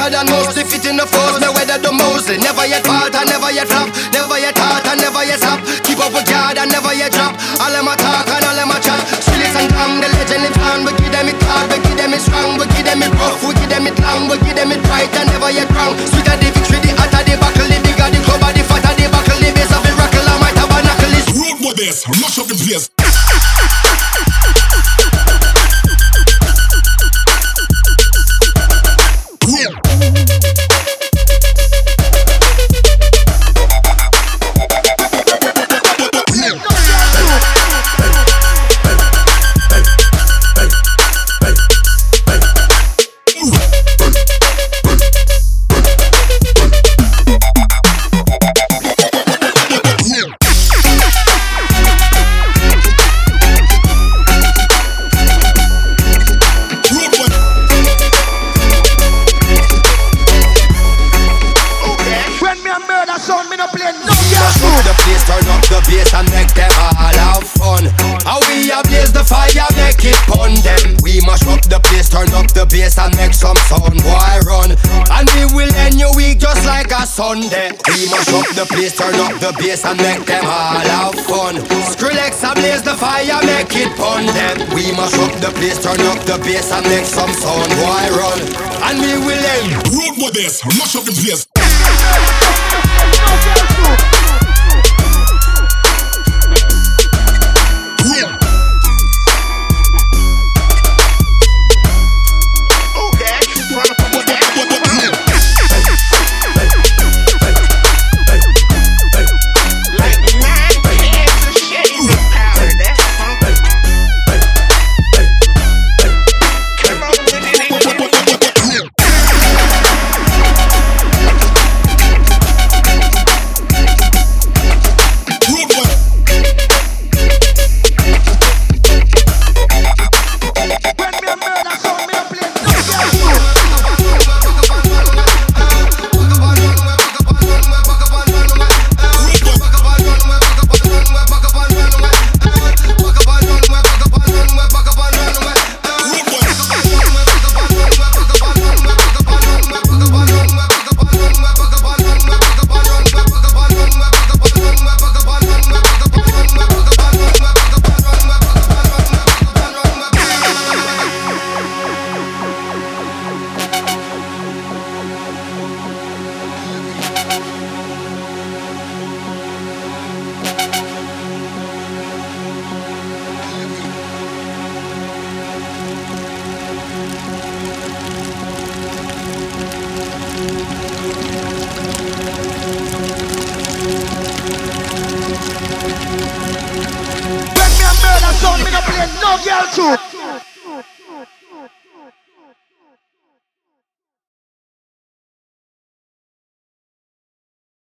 hotter than most. If it in the force, me weather the Mosley. Never yet falter, never yet flop. Never yet taught and never yet stop. Keep up with God and never yet drop. All them a talk and all them a chat. Spirits and calm, the legend lives on. We give them it hard, we give them it strong. We give them it rough, we give them it long. We give them it right and never yet wrong. Sweeter the victory, the hotter the buckle. The bigger the cover, the fatter the buckle. The base of the rockle, I might have a knuckle. Road with this, mash up the place. Turn up the bass and make them all have fun. How we ablaze the fire, make it pun them. We mash up the place, turn up the bass and make some sound. Boy run, and we will end your week just like a Sunday. We mash up the place, turn up the bass and make them all have fun. Skrillex ablaze the fire, make it pun them. We mash up the place, turn up the bass and make some sound. Boy run, and we will end. Road with this, mash up the place. No girl too.